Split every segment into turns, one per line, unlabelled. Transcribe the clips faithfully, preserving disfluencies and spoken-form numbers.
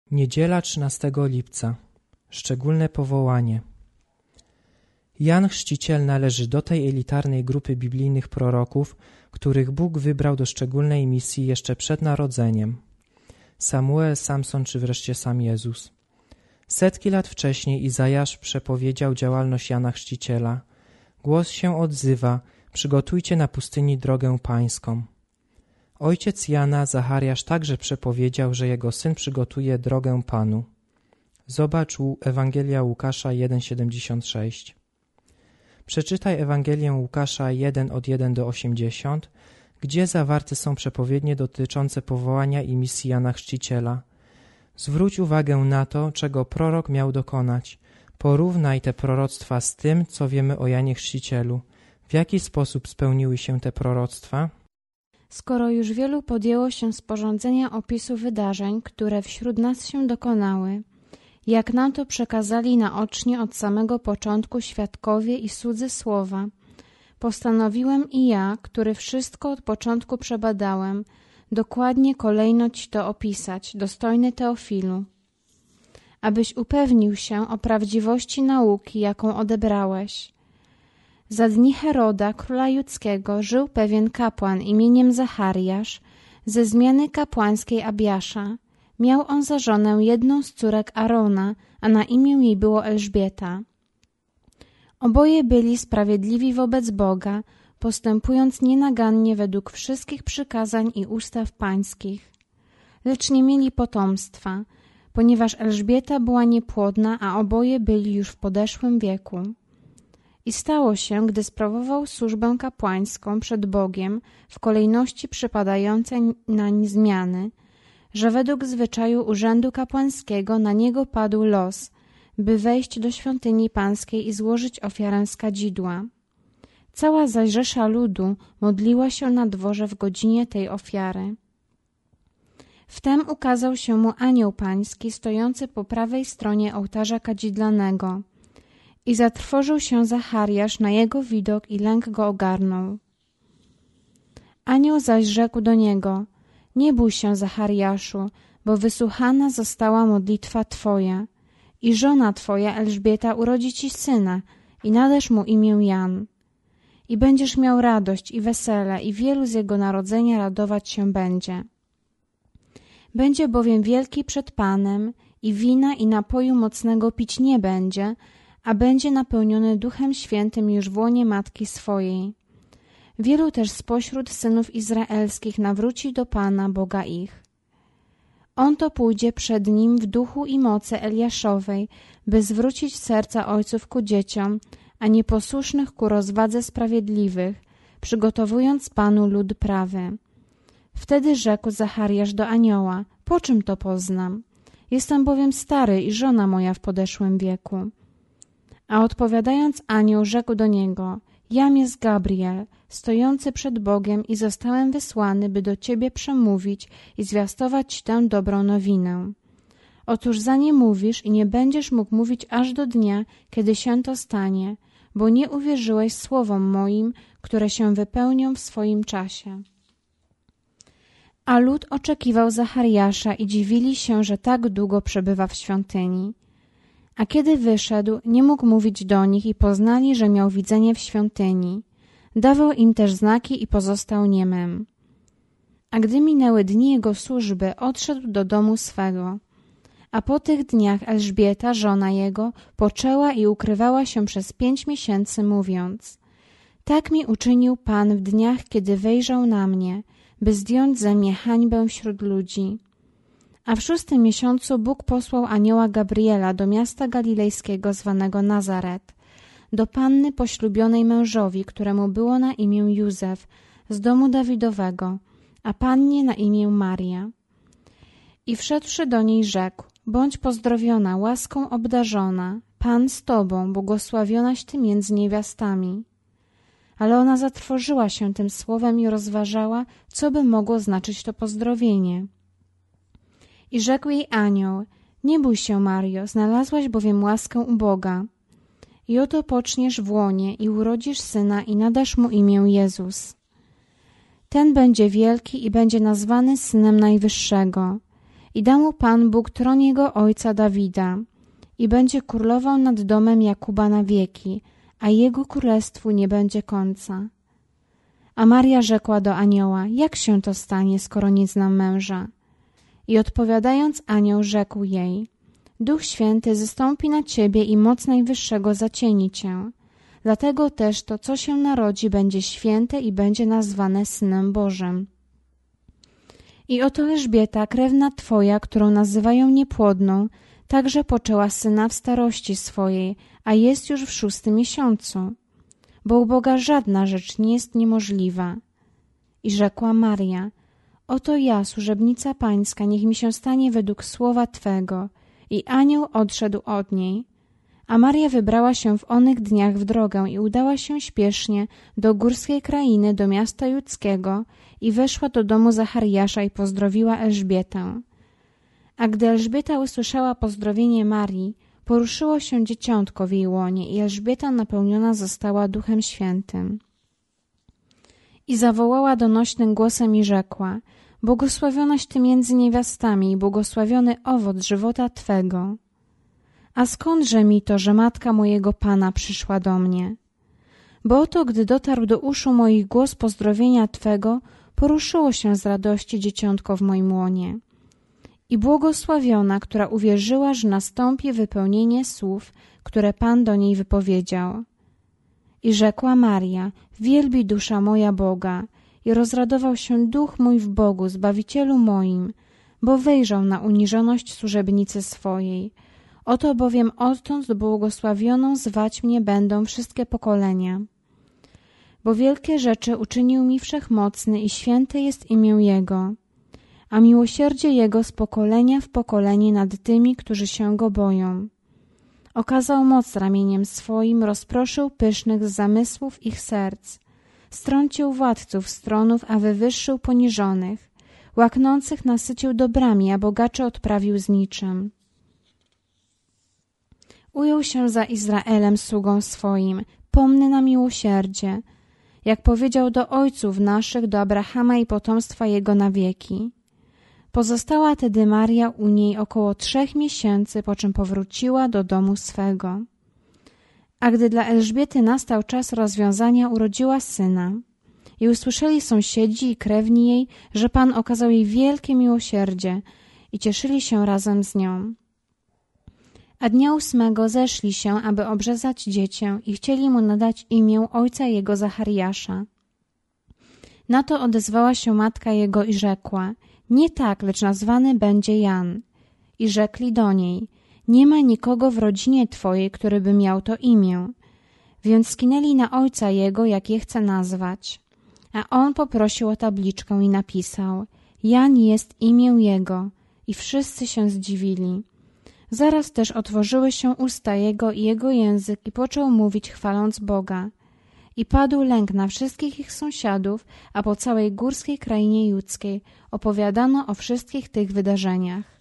Niedziela trzynastego lipca. Szczególne powołanie. Jan Chrzciciel należy do tej elitarnej grupy biblijnych proroków, których Bóg wybrał do szczególnej misji jeszcze przed narodzeniem. Samuel, Samson czy wreszcie sam Jezus. Setki lat wcześniej Izajasz przepowiedział działalność Jana Chrzciciela. Głos się odzywa: przygotujcie na pustyni drogę pańską. Ojciec Jana, Zachariasz, także przepowiedział, że jego syn przygotuje drogę Panu. Zobacz u Ewangelia Łukasza jeden siedemdziesiąt sześć. Przeczytaj Ewangelię Łukasza jeden od jeden do osiemdziesiąt, gdzie zawarte są przepowiednie dotyczące powołania i misji Jana Chrzciciela. Zwróć uwagę na to, czego prorok miał dokonać. Porównaj te proroctwa z tym, co wiemy o Janie Chrzcicielu. W jaki sposób spełniły się te proroctwa?
Skoro już wielu podjęło się sporządzenia opisu wydarzeń, które wśród nas się dokonały, jak nam to przekazali naocznie od samego początku świadkowie i słudzy słowa, postanowiłem i ja, który wszystko od początku przebadałem, dokładnie kolejno ci to opisać, dostojny Teofilu, abyś upewnił się o prawdziwości nauki, jaką odebrałeś. Za dni Heroda, króla judzkiego, żył pewien kapłan imieniem Zachariasz ze zmiany kapłańskiej Abiasza. Miał on za żonę jedną z córek Arona, a na imię jej było Elżbieta. Oboje byli sprawiedliwi wobec Boga, postępując nienagannie według wszystkich przykazań i ustaw pańskich. Lecz nie mieli potomstwa, ponieważ Elżbieta była niepłodna, a oboje byli już w podeszłym wieku. I stało się, gdy sprawował służbę kapłańską przed Bogiem w kolejności przypadającej nań zmiany, że według zwyczaju urzędu kapłańskiego na niego padł los, by wejść do świątyni pańskiej i złożyć ofiarę z kadzidła. Cała zaś rzesza ludu modliła się na dworze w godzinie tej ofiary. Wtem ukazał się mu anioł pański stojący po prawej stronie ołtarza kadzidlanego. I zatrwożył się Zachariasz na jego widok i lęk go ogarnął. Anioł zaś rzekł do niego: nie bój się, Zachariaszu, bo wysłuchana została modlitwa twoja i żona twoja Elżbieta urodzi ci syna i nadasz mu imię Jan. I będziesz miał radość i wesele i wielu z jego narodzenia radować się będzie. Będzie bowiem wielki przed Panem i wina i napoju mocnego pić nie będzie, a będzie napełniony Duchem Świętym już w łonie matki swojej. Wielu też spośród synów izraelskich nawróci do Pana, Boga ich. On to pójdzie przed nim w duchu i mocy Eliaszowej, by zwrócić serca ojców ku dzieciom, a nieposłusznych ku rozwadze sprawiedliwych, przygotowując Panu lud prawy. Wtedy rzekł Zachariasz do anioła: po czym to poznam? Jestem bowiem stary i żona moja w podeszłym wieku. A odpowiadając anioł rzekł do niego: jam jest Gabriel, stojący przed Bogiem i zostałem wysłany, by do ciebie przemówić i zwiastować ci tę dobrą nowinę. Otóż za nie mówisz i nie będziesz mógł mówić aż do dnia, kiedy się to stanie, bo nie uwierzyłeś słowom moim, które się wypełnią w swoim czasie. A lud oczekiwał Zachariasza i dziwili się, że tak długo przebywa w świątyni. A kiedy wyszedł, nie mógł mówić do nich i poznali, że miał widzenie w świątyni. Dawał im też znaki i pozostał niemym. A gdy minęły dni jego służby, odszedł do domu swego. A po tych dniach Elżbieta, żona jego, poczęła i ukrywała się przez pięć miesięcy, mówiąc: tak mi uczynił Pan w dniach, kiedy wejrzał na mnie, by zdjąć ze mnie hańbę wśród ludzi. A w szóstym miesiącu Bóg posłał anioła Gabriela do miasta galilejskiego zwanego Nazaret, do panny poślubionej mężowi, któremu było na imię Józef, z domu Dawidowego, a pannie na imię Maria. I wszedłszy do niej rzekł: bądź pozdrowiona, łaską obdarzona, Pan z tobą, błogosławionaś ty między niewiastami. Ale ona zatrwożyła się tym słowem i rozważała, co by mogło znaczyć to pozdrowienie. I rzekł jej anioł: nie bój się, Mario, znalazłaś bowiem łaskę u Boga. I oto poczniesz w łonie i urodzisz syna i nadasz mu imię Jezus. Ten będzie wielki i będzie nazwany Synem Najwyższego i da mu Pan Bóg tron jego ojca Dawida i będzie królował nad domem Jakuba na wieki, a jego królestwu nie będzie końca. A Maria rzekła do anioła: jak się to stanie, skoro nie znam męża? I odpowiadając anioł rzekł jej: Duch Święty zstąpi na ciebie i moc Najwyższego zacieni cię. Dlatego też to, co się narodzi, będzie święte i będzie nazwane Synem Bożym. I oto Elżbieta, krewna twoja, którą nazywają niepłodną, także poczęła syna w starości swojej, a jest już w szóstym miesiącu. Bo u Boga żadna rzecz nie jest niemożliwa. I rzekła Maria: oto ja, służebnica Pańska, niech mi się stanie według słowa Twego. I anioł odszedł od niej. A Maria wybrała się w onych dniach w drogę i udała się śpiesznie do górskiej krainy, do miasta judzkiego i weszła do domu Zachariasza i pozdrowiła Elżbietę. A gdy Elżbieta usłyszała pozdrowienie Marii, poruszyło się dzieciątko w jej łonie i Elżbieta napełniona została Duchem Świętym. I zawołała donośnym głosem i rzekła: błogosławionaś Ty między niewiastami i błogosławiony owoc żywota Twego. A skądże mi to, że matka mojego Pana przyszła do mnie? Bo oto, gdy dotarł do uszu moich głos pozdrowienia Twego, poruszyło się z radości dzieciątko w moim łonie. I błogosławiona, która uwierzyła, że nastąpi wypełnienie słów, które Pan do niej wypowiedział. I rzekła Maria: wielbi dusza moja Boga, i rozradował się duch mój w Bogu, Zbawicielu moim, bo wejrzał na uniżoność służebnicy swojej. Oto bowiem odtąd błogosławioną zwać mnie będą wszystkie pokolenia. Bo wielkie rzeczy uczynił mi Wszechmocny i święte jest imię Jego, a miłosierdzie Jego z pokolenia w pokolenie nad tymi, którzy się Go boją. Okazał moc ramieniem swoim, rozproszył pysznych z zamysłów ich serc. Strącił władców z tronów, a wywyższył poniżonych. Łaknących nasycił dobrami, a bogaczy odprawił z niczym. Ujął się za Izraelem sługą swoim, pomny na miłosierdzie, jak powiedział do ojców naszych, do Abrahama i potomstwa jego na wieki. Pozostała tedy Maria u niej około trzech miesięcy, po czym powróciła do domu swego. A gdy dla Elżbiety nastał czas rozwiązania, urodziła syna. I usłyszeli sąsiedzi i krewni jej, że Pan okazał jej wielkie miłosierdzie i cieszyli się razem z nią. A dnia ósmego zeszli się, aby obrzezać dziecię i chcieli mu nadać imię ojca jego Zachariasza. Na to odezwała się matka jego i rzekła: nie tak, lecz nazwany będzie Jan. I rzekli do niej: nie ma nikogo w rodzinie twojej, który by miał to imię. Więc skinęli na ojca jego, jak je chce nazwać. A on poprosił o tabliczkę i napisał: Jan jest imię jego. I wszyscy się zdziwili. Zaraz też otworzyły się usta jego i jego język i począł mówić, chwaląc Boga. I padł lęk na wszystkich ich sąsiadów, a po całej górskiej krainie judzkiej opowiadano o wszystkich tych wydarzeniach.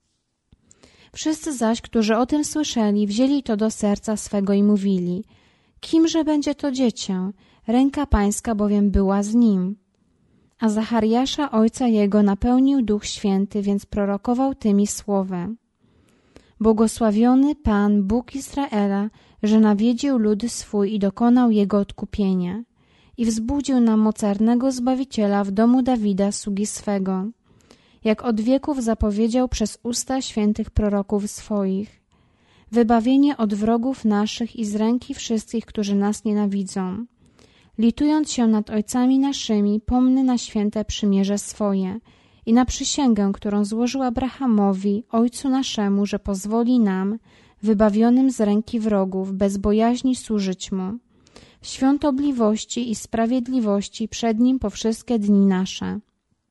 Wszyscy zaś, którzy o tym słyszeli, wzięli to do serca swego i mówili: kimże będzie to dziecię? Ręka Pańska bowiem była z nim. A Zachariasza ojca jego napełnił Duch Święty, więc prorokował tymi słowy: błogosławiony Pan, Bóg Izraela, że nawiedził lud swój i dokonał jego odkupienia i wzbudził nam mocarnego Zbawiciela w domu Dawida, sługi swego, jak od wieków zapowiedział przez usta świętych proroków swoich, wybawienie od wrogów naszych i z ręki wszystkich, którzy nas nienawidzą, litując się nad ojcami naszymi, pomny na święte przymierze swoje i na przysięgę, którą złożył Abrahamowi, ojcu naszemu, że pozwoli nam, wybawionym z ręki wrogów, bez bojaźni służyć Mu, w świątobliwości i sprawiedliwości przed Nim po wszystkie dni nasze.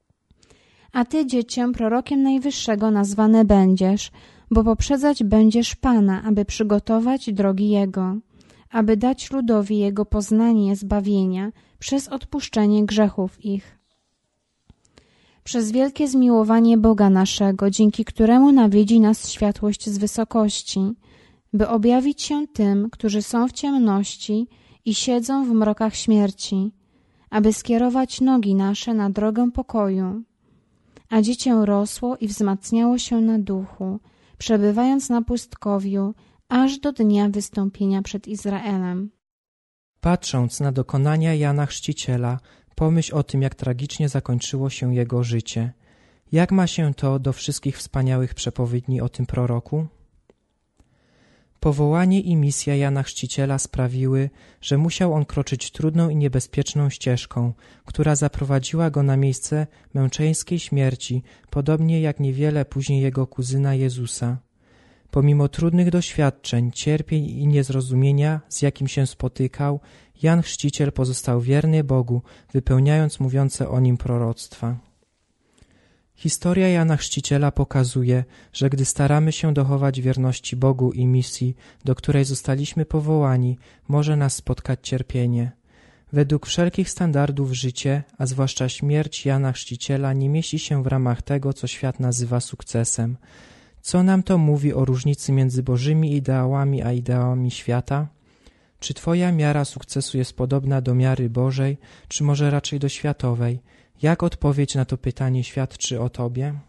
A Ty, dziecię, prorokiem Najwyższego nazwane będziesz, bo poprzedzać będziesz Pana, aby przygotować drogi Jego, aby dać ludowi Jego poznanie zbawienia przez odpuszczenie grzechów ich. Przez wielkie zmiłowanie Boga naszego, dzięki któremu nawiedzi nas światłość z wysokości, by objawić się tym, którzy są w ciemności i siedzą w mrokach śmierci, aby skierować nogi nasze na drogę pokoju. a dziecię rosło i wzmacniało się na duchu, przebywając na pustkowiu, aż do dnia wystąpienia przed Izraelem.
Patrząc na dokonania Jana Chrzciciela, pomyśl o tym, jak tragicznie zakończyło się jego życie. Jak ma się to do wszystkich wspaniałych przepowiedni o tym proroku? Powołanie i misja Jana Chrzciciela sprawiły, że musiał on kroczyć trudną i niebezpieczną ścieżką, która zaprowadziła go na miejsce męczeńskiej śmierci, podobnie jak niewiele później jego kuzyna Jezusa. Pomimo trudnych doświadczeń, cierpień i niezrozumienia, z jakim się spotykał, Jan Chrzciciel pozostał wierny Bogu, wypełniając mówiące o nim proroctwa. Historia Jana Chrzciciela pokazuje, że gdy staramy się dochować wierności Bogu i misji, do której zostaliśmy powołani, może nas spotkać cierpienie. Według wszelkich standardów życie, a zwłaszcza śmierć Jana Chrzciciela, nie mieści się w ramach tego, co świat nazywa sukcesem. Co nam to mówi o różnicy między Bożymi ideałami a ideałami świata? Czy Twoja miara sukcesu jest podobna do miary Bożej, czy może raczej do światowej? Jak odpowiedź na to pytanie świadczy o Tobie?